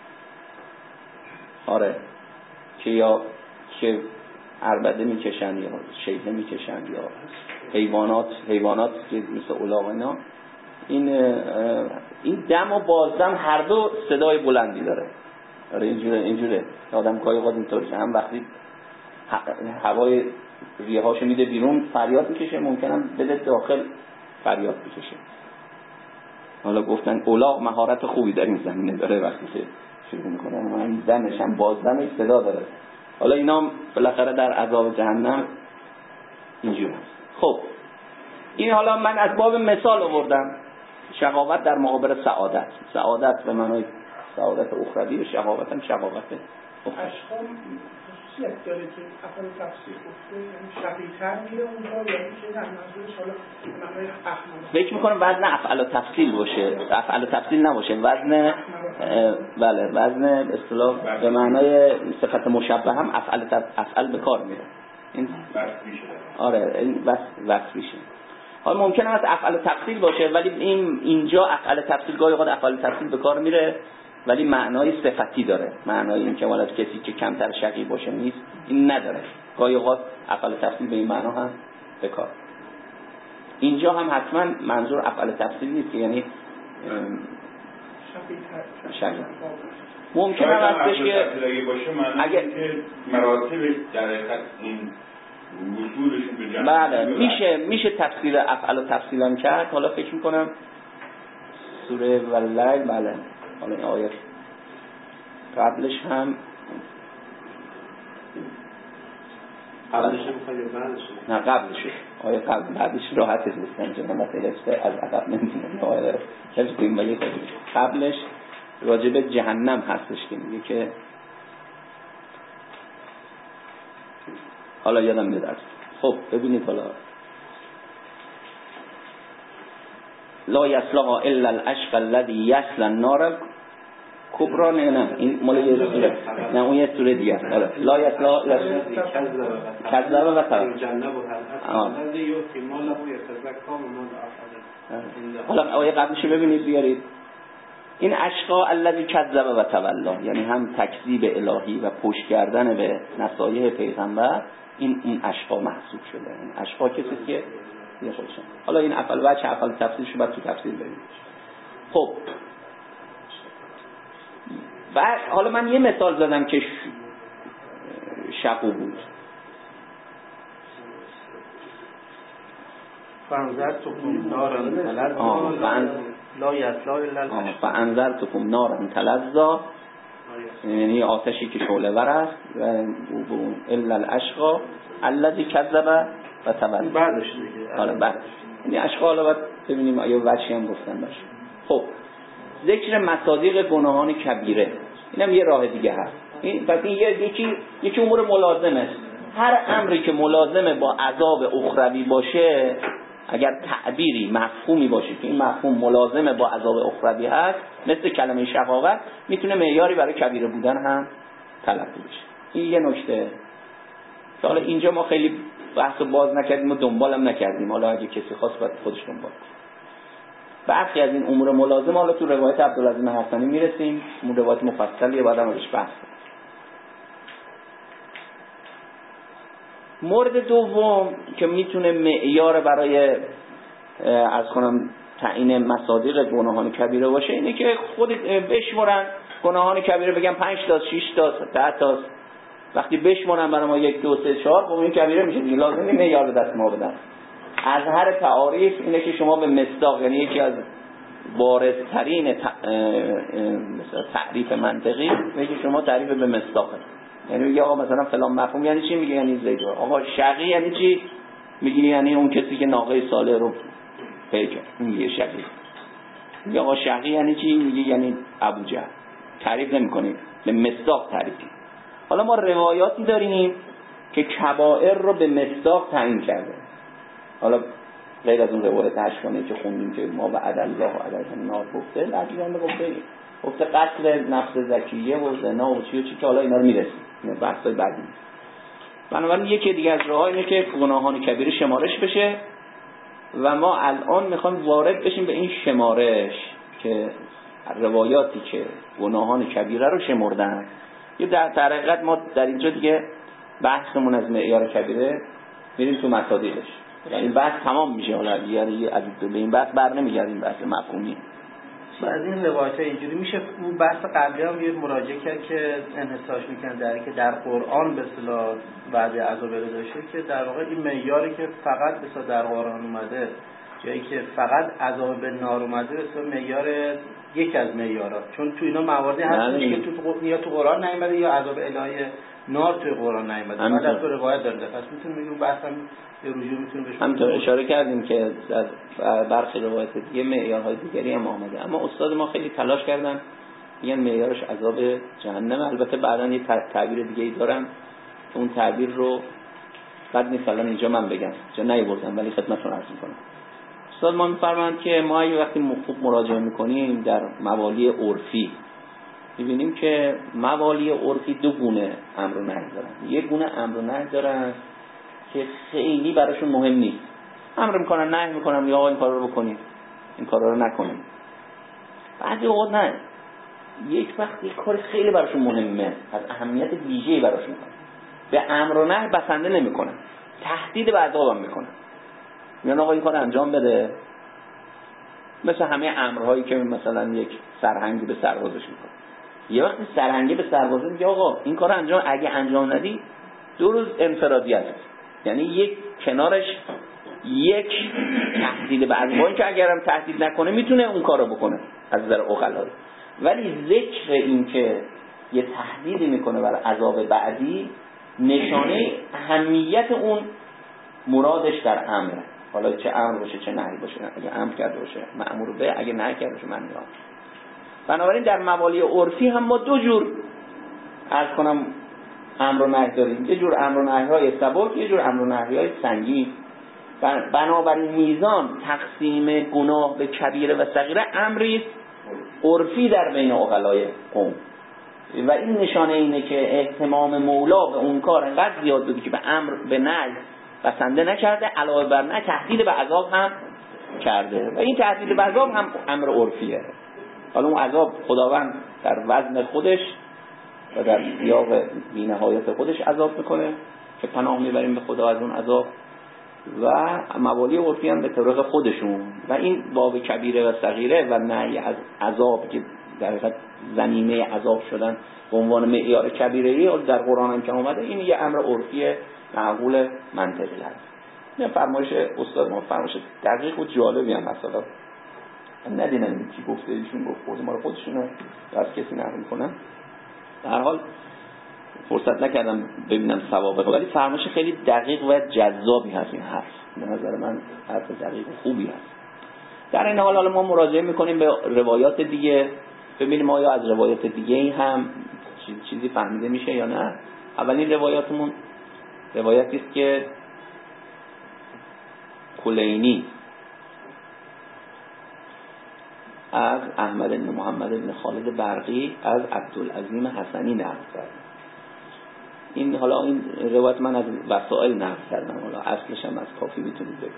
[SPEAKER 1] آره که یا که عربده میکشن یا شیهه میکشن یا حیوانات حیوانات که مثل الاغ اینا، این این دم و بازدم هر دو صدای بلندی داره. آره اینجوره اینجوره آدم گاهی اوقات اینطوره که هم وقتی هوای ریه‌هاشو میده بیرون فریاد میکشه، ممکنه بده داخل فریاد بکشه. حالا گفتن الاغ مهارت خوبی در این زمینه داره، وقتی که شروع میکنه من دمش هم بازدمش صدا داره. حالا اینا بالاخره در عذاب جهنم اینجوره. خب این حالا من از باب مثال آوردم، شقاوت در مقابل سعادت. سعادت به معنای سعادت اخروی و شقاوت هم شقاوت
[SPEAKER 3] اشخام خصوصیت داره که افعال تفسیر گفته، یعنی شقی‌تر میره اونجا، یعنی که نه منظورش حالا معنای احمد.
[SPEAKER 1] فکر میکنم وزن افعال و تفصیل باشه، افعال و تفصیل نباشه، وزن بله وزن اصطلاح به معنای صفت مشبه هم افعال افعال به کار میره. این آره این بس وصف میشه. حالا ممکنه از افعال تفصیل باشه ولی این اینجا افعال تفصیل گاهی اوقات افعال تفصیل به کار میره ولی معنای صفتی داره، معنای این که مالت کسی که کمتر شقی باشه نیست این نداره. گاهی اوقات افعال تفصیل به این معنا هم به کار. اینجا هم حتما منظور افعال تفصیل نیست که یعنی شقی ممکنه هستش که
[SPEAKER 4] اگه مراتب در حقیقت این وصولشون به جنت
[SPEAKER 1] بله میشه میشه تفسیر افعال و تفصیل هم کرد. حالا فکر میکنم سوره واللیل بله حالا این آیه قبلش هم
[SPEAKER 5] قبلش میخواد یا بعدش؟
[SPEAKER 1] نه قبلش آیه قبل بعدش راحت نیستن چون مثلا از عقب نمیتونم آیه حفظ کنیم ولی قبلش راجع به جهنم هستش که میگه که حالا یادم میاد. خب ببینید حالا لا یصلها الا الاشقى الذي یصل النار کبرا. نه نه این مال یه سوره، نه اون یه سوره دیگه است. حالا لا یصلها کذب و تولى
[SPEAKER 5] جنب و هل الذي یؤتی ماله یتزکا و مال آخره.
[SPEAKER 1] حالا آیه قبلش ببینید بیارید. این اشقا الذی کذب و تولى یعنی هم تکذیب الهی و پشت کردن به نصایح پیغمبر، این این اشقا محسوب شده. این اشقا کسی که یه خودشون. حالا این افعال بچه افعال تفسیر شو بعد تو تفسیر بریم. خب و حالا من یه مثال زدم که شقو بود.
[SPEAKER 5] فانذرتکم نارا تلظی لا یصلاها الا الاشقى.
[SPEAKER 1] فانذرتکم نارا تلظی یعنی آتشی که شعله ور است و الا الاشقى الذی کذب و تولى.
[SPEAKER 5] بعدش دیگه
[SPEAKER 1] حالا بعد یعنی اشقا حالا باید ببینیم آیا وجهی هم گفتن باشه. خب ذکر مصادیق گناهان کبیره اینم یه راه دیگه هست. این پس این یکی یکی امور ملازمه. هر امری که ملازمه با عذاب اخروی باشه، اگر تعبیری مفهومی باشه که این مفهوم ملازمه با عذاب اخروی هست، مثل کلمه شقاوت، میتونه معیاری برای کبیره بودن هم تلقی بشه. این یه نکته. حالا اینجا ما خیلی بحث باز نکردیم و دنبالم نکردیم. حالا اگه کسی خواست باید خودش دنبال کنه. برخی از این امور ملازمه حالا تو روایت عبدالعظیم حسنی میرسیم. اون روایت مفصلیه بعد هم ازش بحث کنیم. مورد دوم که میتونه معیار برای از کنم تعیین مصادیق گناهان کبیره باشه اینه که خود بشمرن گناهان کبیره، بگن پنج تا شش تا ده تا. وقتی بشمرن برای ما یک دو سه چهار، خب این کبیره میشه دیگه. لازم نیست معیار به دست ما بدن. از هر تعاریف اینه که شما به مصداق، یعنی یکی از بارزترین مثلا تعریف منطقی میگه شما تعریف به مصداق، یعنی میگه آقا مثلا فلان مفهوم یعنی چی؟ میگه یعنی زید. آقا شقی یعنی چی؟ میگه یعنی اون کسی که ناقه صالح رو پیدا میگه شقی. میگه آقا شقی یعنی چی؟ میگه یعنی ابوجهل. تعریف نمی‌کنید، به مصداق تعریف. حالا ما روایاتی داریم که کبائر رو به مصداق تعیین کرده. حالا غیر از اون روایت اشکانه که خوندیم که ما و عدل الله و عدل النار گفته، بعضی‌ها میگفته گفته قتل نفس زکیه و زنا و چی و چی که حالا اینا رو میرسیم. این بحثای بعدی. بنابراین یکی دیگه از راه‌ها اینه که گناهان کبیره شمارش بشه و ما الان میخوایم وارد بشیم به این شمارش که روایاتی که گناهان کبیره رو شمردن. یه در حقیقت ما در اینجا دیگه بحثمون از معیار کبیره میریم تو مصادیقش. این بحث تمام میشه. حالا یعنی از به این بحث بر نمیگردیم، بحث مفهومی.
[SPEAKER 5] از این روایت اینجوری میشه اون بحث قبلی هم یه مراجعه کرد که انحصارش میکنه در که در قرآن به اصطلاح وعده عذاب داشته که در واقع این معیاری که فقط به اصطلاح در قرآن اومده، جایی که فقط عذاب به نار اومده، به اصطلاح معیار یک از معیارها، چون تو اینا مواردی هست که تو یا تو قرآن نیامده یا عذاب الهی نار توی قرآن نیامده. ما در تو روایت داریم. پس میتونیم بگیم بحث هم یه رجوع میتونیم بهش.
[SPEAKER 1] همونطور اشاره کردیم که در برخی روایت دیگه معیارهای دیگری هم آمده، اما استاد ما خیلی تلاش کردن میگن معیارش عذاب جهنم. البته بعداً یه تعبیر دیگه ای دارن که اون تعبیر رو بعد نیست الان اینجا من بگم، جا نیاوردم ولی خدمتتون عرض می‌کنم. استاد ما می‌فرمایند که ما اگه وقتی خوب مراجعه می‌کنیم در موالی عرفی می‌بینیم که موالی عرفی دو گونه امر و نهی دارن. یک گونه امر و نهی دارن که خیلی براشون مهم نیست، امر می‌کنن نهی می‌کنن، یا آقا این کارا رو بکنید این کارا رو نکنید. بعضی اوقات نه، یک وقت یک کار خیلی براشون مهمه، از اهمیت ویژه‌ای براشون می‌کنن، به امر و نهی بسنده نمی‌کنن، تهدید به عذاب هم می‌کنن. میگن آقا این کار انجام بده، مثل همه امرهایی که مثلا یک سرهنگی به سربازش میکنه. یه وقتی سرهنگی به سربازه میگه آقا این کار انجام، اگه انجام ندی دو روز انفرادیت هست، یعنی یک کنارش یک تهدید به عذاب، این که اگرم تهدید نکنه میتونه اون کارو بکنه از نظر عقلایی، ولی ذکر این که یه تهدیدی میکنه برای عذاب بعدی نشانه اهمیت اون مرادش در امره، حالا چه امر باشه چه نهی باشه. اگه امر کرده باشه مأمور به، اگه نهی کرده باشه منهی. بنابراین در موالی عرفی هم ما دو جور عرض کنم امر و نهی داریم، یه جور امر و نهی های سبک، یه جور امر و نهی های سنگین. بنابراین میزان تقسیم گناه به کبیره و صغیره امری عرفی در بین عقلای قوم، و این نشانه اینه که اهتمام مولا به اون کار انقدر زیاد بوده که به امر به نهی بسنده نکرده، علاوه بر نه تهدید به عذاب هم کرده، و این تهدید به عذاب هم امر عرفیه. حالا اون عذاب خداوند در وزن خودش و در سیاق بی‌نهایت خودش عذاب میکنه که پناه میبریم به خدا از اون عذاب، و موالی عرفی هم به طریق خودشون، و این باب کبیره و صغیره و نهی از عذاب که در حقیقت زمینه عذاب شدن به عنوان معیار کبیره‌ای در قرآن هم که اومده، این یه امر عرفی معقول منطقی هست. این فرمایش استاد ما فرمایش دقیق و جالبی هم مثلا ندیدم کی گفته، ایشون گفت خود ما رو خودشون از کسی نقل می‌کنن. در هر حال فرصت نکردم ببینم سوابق، ولی فرمایش خیلی دقیق و جذابی هست این حرف، به نظر من حرف دقیق و خوبی هست. در این حال حالا ما مراجعه می‌کنیم به روایات دیگه، ببینیم آیا از روایات دیگه هم چیزی فهمیده میشه یا نه. اولین روایاتمون روایتی است که کلینی از احمد بن محمد بن خالد برقی از عبدالعظیم حسنی نقل کرد. این حالا این روایت من از وسائل نقل کردم، حالا اصلش هم از کافی میتونید بگید.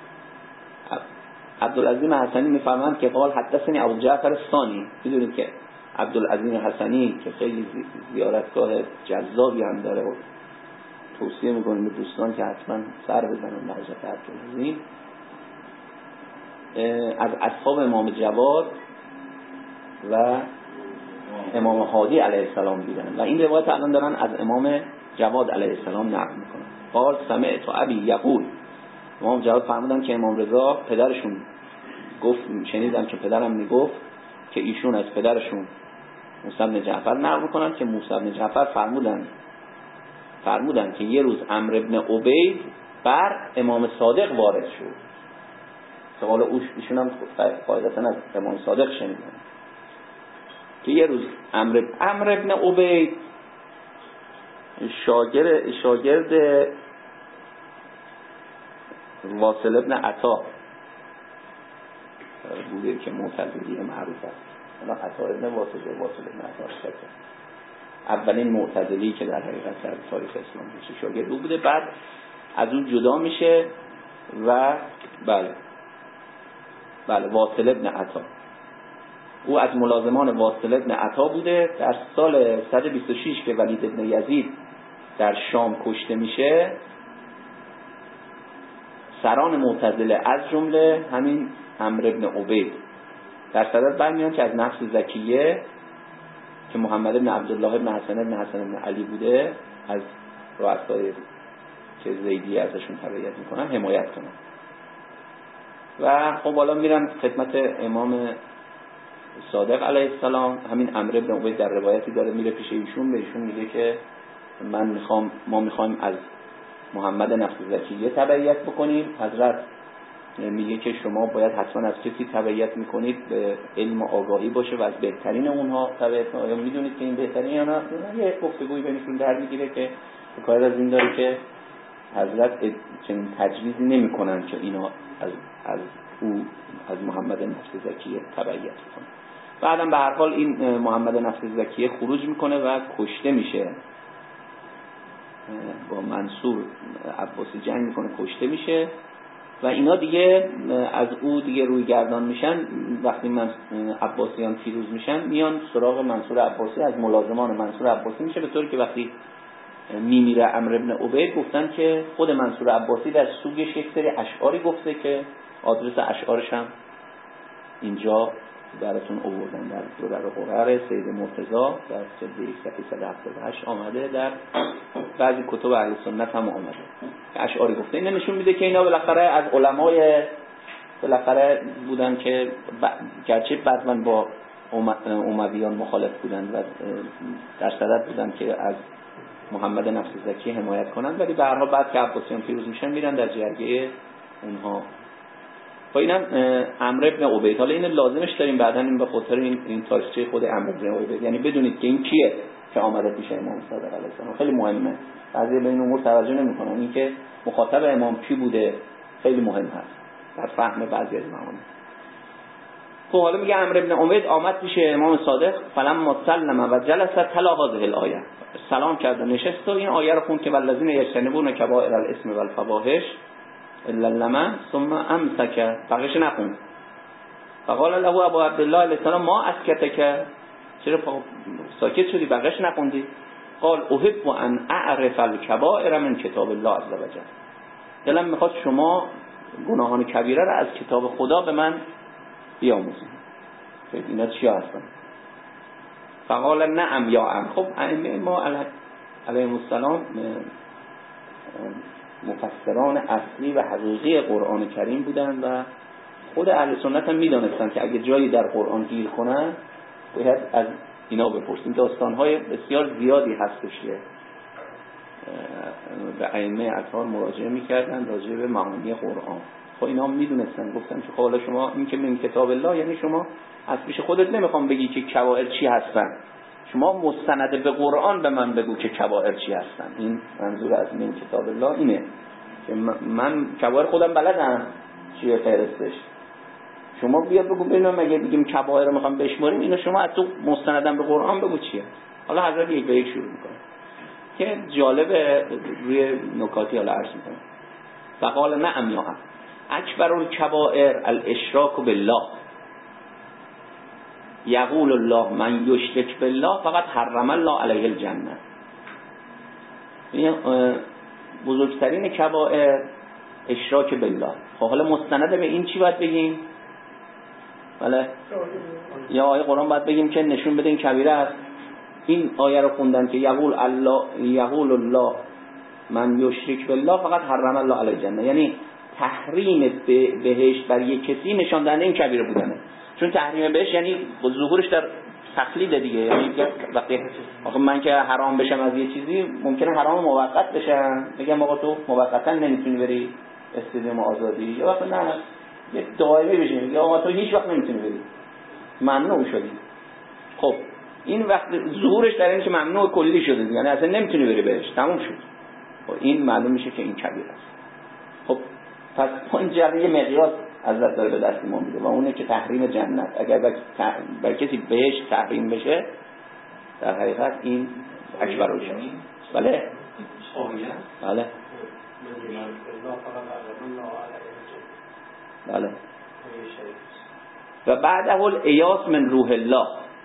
[SPEAKER 1] عبدالعظیم حسنی میفرماند که قال حدثنی ابو جعفر الثانی. میدونید که عبدالعظیم حسنی که خیلی زیارتگاه جذابی هم داره و توصیه میکنم به دوستان که حتما سر بزنن به حضرت عبدالعظیم، از اصحاب امام جواد و امام هادی علیه السلام دیدن، و این روایت الان دارن از امام جواد علیه السلام نقل میکنن. قال سمعت ابی یقول، امام جواد فرمودن که امام رضا پدرشون گفت، شنیدم که پدرم میگفت که ایشون از پدرشون موسی بن جعفر نقل میکنن که موسی بن جعفر فرمودن فرمودن که یه روز عمرو ابن عبید بر امام صادق وارد شد. سوال اوش ایشون هم قاعدتا از امام صادق شنیدن که یه روز عمرو عمرو ابن عبید شاگرد شاگرد واصل ابن عطا بوده که معتزلی معروف است. حالا عطا ابن واصل واصل ابن عطا شد اولین معتزلی که در حقیقت در تاریخ اسلام میشه، شاگرد او بوده، بعد از اون جدا میشه و بله بله واصل ابن عطا، او از ملازمان واصل ابن عطا بوده. در سال صد و بیست و شش که ولید ابن یزید در شام کشته میشه، سران معتزله از جمله همین عمرو ابن عبید در صدد برمیان که از نفس زکیه که محمد ابن عبدالله ابن حسن ابن حسن ابن علی بوده، از رؤسای که زیدی ازشون تبعیت میکنن حمایت کنن، و خب بالا میرن خدمت امام صادق علیه السلام. همین عمرو ابن عبید در روایتی داره میره پیش ایشون، به ایشون میگه که من میخوام ما میخوایم از محمد نفس زکیه تبعیت بکنیم. حضرت میگه که شما باید حتما از کسی تبعیت میکنید به علم و آگاهی باشه و از بهترین اونها تبعیت کنید. آیا میدونید که این بهترین یا نه؟ یه گفتگویی بینشون در میگیره که کار از این داره که حضرت چنین تجویزی نمیکنن که اینا از از او از محمد نفس زکیه تبعیت کنن. بعدم به هر حال این محمد نفس زکیه خروج میکنه و کشته میشه، با منصور عباسی جنگ میکنه، کشته میشه و اینا دیگه از او دیگه روی گردان میشن. وقتی من عباسیان پیروز میشن میان سراغ منصور عباسی، از ملازمان منصور عباسی میشه، به طوری که وقتی میمیره عمرو بن عبید گفتن که خود منصور عباسی در سوگش یک سری اشعاری گفته که آدرس اشعارش هم اینجا براتون آوردن در درر قرر سید مرتضی در جلد صفحه صد و هفتاد و هشت آمده، در بعضی کتب اهل سنت هم آمده که اشعاری گفته. این نشون میده که اینا بالاخره از علمای بالاخره بودن که گرچه بعضا با امویان مخالف بودن و در صدد بودن که از محمد نفس زکی حمایت کنن، ولی به هر حال بعد که عباسیان پیروز میشن میرن در جرگه اونها. با اینم عمرو بن عبید، حالا اینو لازمش داریم بعدن این به خاطر این این تاریخچه خود عمرو بن عبید، یعنی بدونید که این کیه که آمده پیش امام صادق علیه السلام. خیلی مهمه، بعضی به این امور توجه نمیکنن. این که مخاطب امام کی بوده خیلی مهم هست در فهم بعضی از معانی. خب حالا میگه عمرو بن عبید آمد پیش امام صادق، فلما سلم و جلس تلا هذه الايه، سلام کرد و نشست و این آیه رو خوند که والذین یجتنبون کبائر الاثم والفواحش الا اللمم ثم امسک، بقیش نخوند. فقال له ابو عبدالله علیه السلام ما اسکتک، چرا ساکت شدی بقیش نخوندی؟ قال احب ان اعرف الکبائر من کتاب الله عز وجل، دلم میخواد شما گناهان کبیره رو از کتاب خدا به من بیاموزید. اینا چیا هستن؟ فقال نعم یا ام. خب ائمه ما علیهم السلام مفسران اصلی و حقیقی قرآن کریم بودن و خود اهل سنت هم میدانستن که اگه جایی در قرآن گیر کنن باید از اینا بپرسیم. داستان‌های بسیار زیادی هستش که به ائمه اطهار مراجعه می‌کردن راجع به معانی قرآن. خب اینا هم میدونستن، گفتن که خب حالا شما این که من کتاب الله، یعنی شما از پیش خودت نمیخوام بگی که کبائر چی هستن، شما مستند به قرآن به من بگو که کبائر چی هستن. این منظور از من کتاب الله اینه که من کبائر خودم بلدم چیه فهرستش، شما بیا بگو ببینم اگه بگیم کبائر رو میخوام بشماریم اینو شما از تو مستندم به قرآن بگو چیه. حالا حضرت یک به یک شروع میکنه که جالبه، روی نکاتی حالا عرض میکنه. فقال نعم یا هم اکبر الکبائر الاشراک بالله یقول الله من یشرک بالله فقط حرم الله علیه الجنه. بزرگترین کبائر اشراک بالله. خب حالا مستند به این چی باید بگیم؟ بله یا آیه قرآن باید بگیم که نشون بده این کبیره است. این آیه رو خوندن که یقول الله یقول الله من یشرک بالله فقط حرم الله علیه الجنه، یعنی تحریم بهشت بر یک کسی نشان دهنده این کبیره بودنه. چون تحریم بهشت یعنی ظهورش در تقلید دیگه، یعنی وقتی آخه من که حرام بشم از یه چیزی ممکنه حرام موقت بشم، میگم آقا تو موقتا نمیتونی بری استادیوم آزادی، یا وقت نه یه دائمی بشه یا آقا تو هیچ وقت نمیتونی بری، ممنوع شدی. خب این وقت ظهورش در این که ممنوع کلی شده، یعنی اصلا نمیتونی بری بهش، تموم شد. خب این معلوم میشه که این کبیره است. خب پس اون جریه مقیاس حضرت داره به دست ما میده و اونه که تحریم جنت. اگر بر کسی بهش تحریم بشه در حقیقت این اکبر و جمعی. بله بله بله. و بعد اول ایاس من روح الله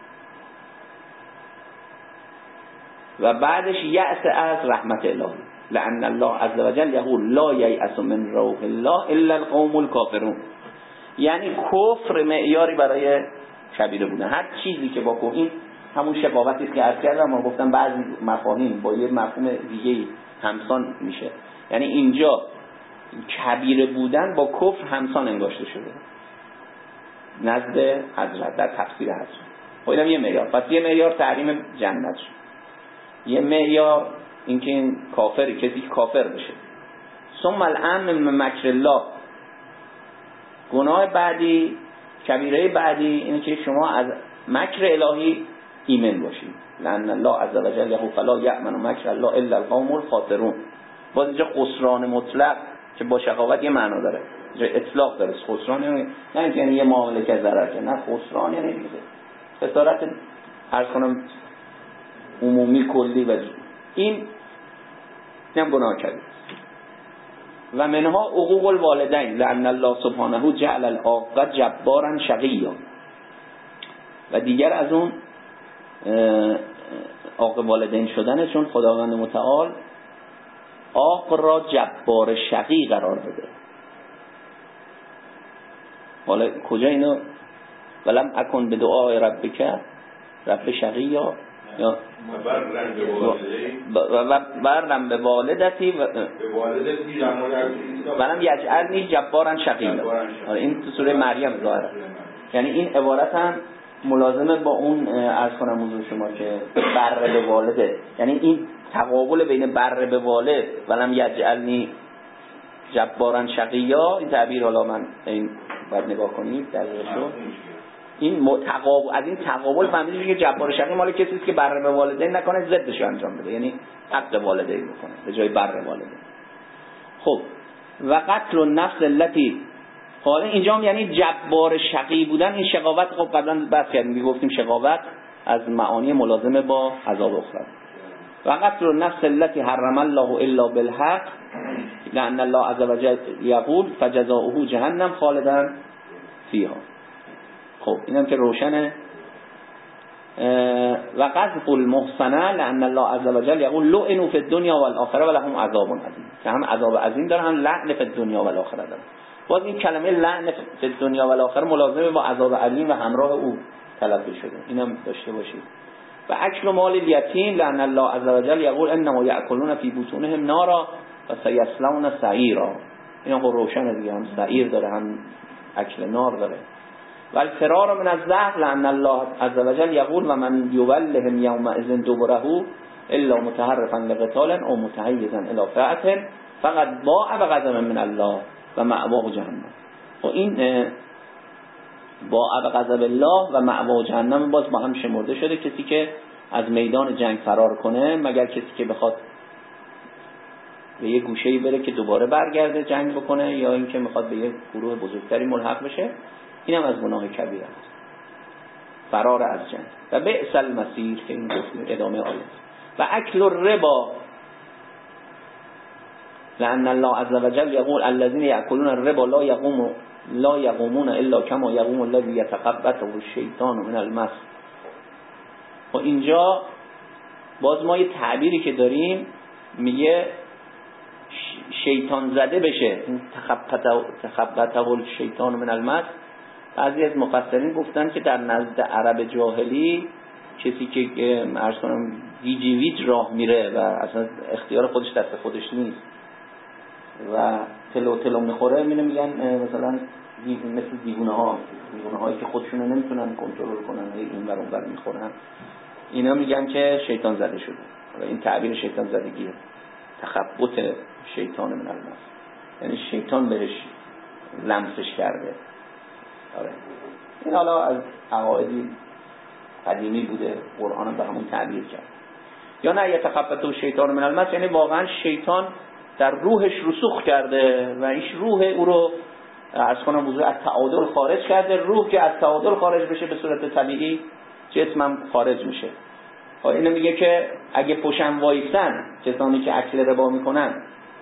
[SPEAKER 1] و بعدش یأس از رحمت الله، لأن الله عز وجل یقول لا ییأس من روح الله الا القوم الکافرون. یعنی کفر معیاری برای کبیره بودن. هر چیزی که با این همون شباهتی که عرض کردم، ما گفتم بعضی مفاهیم با یه مفهوم دیگه همسان میشه. یعنی اینجا کبیره بودن با کفر همسان انگاشته شده نزد حضرت در تفسیر حضرت. خب اینم یه معیار. پس یه معیار تحریم جنت شد، یه معیار اینکه این کافری کسی که کافر بشه. ثم الامن من مکر الله، گناه بعدی، کبیره بعدی اینه که شما از مکر الهی ایمن باشید. لأن الله عز وجل یقول فلا یأمن مکر الله الا القوم الخاسرون. باز اینجا خسران مطلق که با شقاوت یه معنا داره، اینجا اطلاق داره. خسران یعنی نه یعنی یه معامله که ضرر کنه، نه خسران یعنی دیگه خسارت عرض کنم عمومی کلی و این هم گناه کبیر. و منها عقوق الوالدین لأن الله سبحانه جعل العاق جبارا شقیا. و دیگر از اون عاق والدین شدنه، چون خداوند متعال عاق را جبار شقی قرار بده. حالا کجا اینو ولم اکن به دعای ربک رب شقیا یا برم به والدتی و ولم یجعلنی جبارا شقیا. این تو سوره مریم ظاهره. یعنی این عبارت هم ملازمه با اون عرض کنم موضوع شما که بر به والده، یعنی این تقابل بین بر به والد ولم یجعلنی جبارا شقیا، این تعبیر حالا من این بعد نگاه کنید دقیقشو، این تقابل از این تقابل فهمیدید که جبار شقی مال کسی است که بر به والدین نکنه، ضدش انجام بده، یعنی حق والدین بکنه به جای بر والدین. خب و قتل النفس التي، حالا اینجا هم یعنی جبار شقی بودن. این شقاوت خب قبلا بحث کردیم، گفتیم شقاوت از معانی ملازمه با عذاب اخروی. و قتل النفس التي حرم الله الا بالحق لأن الله عز وجل یقول فجزاؤه جهنم خالدا فیها. خب اینم که روشنه. و قذف المحصنه لأن الله عز وجل یقول لعنوا فی الدنیا والآخره ولهم عذاب عظیم، که هم عذاب عظیم داره هم لعن فی الدنیا والآخره داره. باز این کلمه لعن فی الدنیا والآخره ملازمه با عذاب عظیم و همراه او تلفظ شده، اینم داشته باشید. و اکل مال الیتیم لأن الله عز وجل یقول انما یأکلون فی بطونهم نارا و سیصلون سعیرا. اینا خب روشنه دیگه، هم سعیر داره هم اکل نار داره. و الفرار من الزحف لأن الله عز وجل یقول و من یولهم یومئذ دبره الا متحرفا لقتال او متحیزا الی فئة فقد باء بغضب من الله و مأواه جهنم. و این باء بغضب الله و مأواه جهنم باز با هم شمرده شده. کسی که از میدان جنگ فرار کنه، مگر کسی که بخواد به یه گوشه‌ای بره که دوباره برگرده جنگ بکنه، یا اینکه میخواد به یه گروه بزرگتری ملحق بشه، اینم از گناه کبیر است، فرار از جنگ. و بئس المصیر که این گفتیم ادامه آیه. و اکل الربا لأن الله عز وجل یقول الذين يأكلون الربا لا يقوم لا يقومون الا كما يقوم الذي يتخبطه الشيطان من المس. و اینجا باز ما یه تعبیری که داریم میگه شیطان زده بشه، تخبطه الشیطان من المس. بعضی از مفسرین گفتن که در نزد عرب جاهلی کسی که عرض کنم ویجی ویج راه میره و اصلا اختیار خودش دست خودش نیست و تلو تلو میخوره، میونه میگن مثلا مثل دیوونه ها، دیوونه هایی که خودشون رو نمیتونن کنترل کنن، این بر اون بر میخورن، اینا میگن که شیطان زده شده. این تعبیر شیطان زدگیه، تخبط شیطان من المس، یعنی شیطان بهش لمسش کرده. آره. این حالا از عقایدی قدیمی بوده، قرآن هم به همون تعبیر کرد. یا نه یتخبط شیطان من المس، یعنی واقعا شیطان در روحش رسوخ کرده و ایش روح او رو از کنم وضوع از تعادل خارج کرده. روح که از تعادل خارج بشه به صورت طبیعی جسم هم خارج میشه. اینو میگه که اگه پشن وایسن کسانی که اکل ربا میکنن،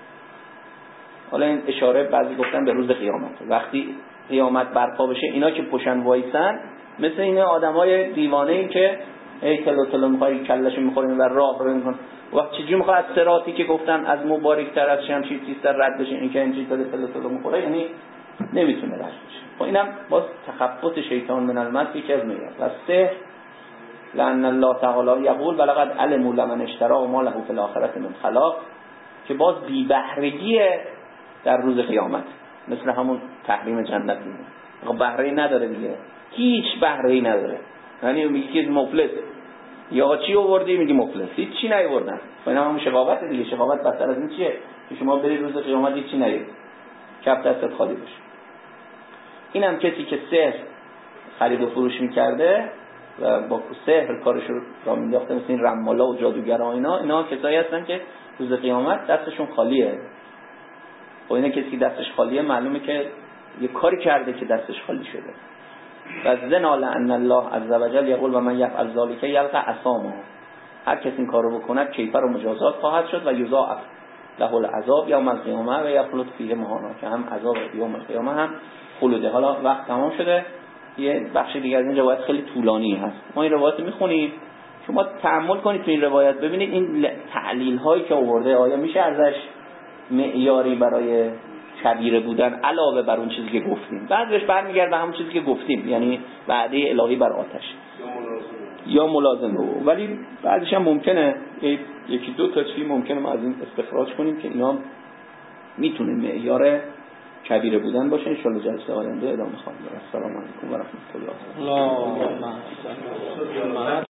[SPEAKER 1] حالا این اشاره بعضی گفتن به روز قیامت، وقتی قیامت برپا بشه اینا که پشن وایسن مثل این آدمای دیوانه ای که ای تلو تلو میخوای کلهشو میخورین و راه رو میکنن، وقت چجوری میخواد از صراطی که گفتن از مبارک تر از شمشیر تیزتر رد بشه، این که اینجوری تلو تلو تلو میخوره، یعنی نمیتونه رد بشه. خب اینم باز تخبط شیطان من المس یکی از میاد. و سه لأن الله تعالی یقول ولقد علموا لمن اشتراه ما له فی الاخره من خلاق، که باز بی بهرگی در روز قیامت مثل همون تحریم جنت میمونه. خب بهره نداره دیگه، هیچ بهره نداره. یعنی میگی که مفلس، یا چی آوردی میگی مفلس، هیچ چی نیاوردن. اینا هم شقاوت دیگه. شقاوت بدتر از این چیه که شما برید روز قیامت هیچ چی نیارید، کف دستت خالی بشه. اینم کسی که سحر خرید و فروش میکرده و با سحر کارش رو را مینداخته، مثل این رمالا و جادوگرا اینا، اینا کسایی هستن که روز قیامت دستشون خالیه. و اینا کسی که دستش خالیه معلومه که یه کاری کرده که دستش خالی شده. و ذنا لأن الله عز وجل یقول و من یفعل ذلک یلقى اثاما، هر کسی این کارو بکنه کیفر و مجازات خواهد شد و یضاعف له العذاب یوم القیامه و یخلد فیه مهانا، که هم عذاب یوم القیامه هم خلوده. حالا وقت تمام شده، یه بخش دیگه از این روایت خیلی طولانی هست، ما این روایت میخونیم، شما تأمل کنید تو این روایت ببینید این تعلیل هایی که آورده آیا میشه ازش معیاری برای کبیره بودن علاوه بر اون چیزی که گفتیم. بعدش برمیگرده به همون چیزی که گفتیم، یعنی وعده الهی بر آتش یا ملازم بود. ولی بعدش هم ممکنه یکی دو تا چیز ممکنه ما از این استخراج کنیم که اینا میتونه معیار کبیره بودن باشه. ان شاء الله جلسه آینده ادامه خواهیم داد. السلام علیکم و رحمت الله.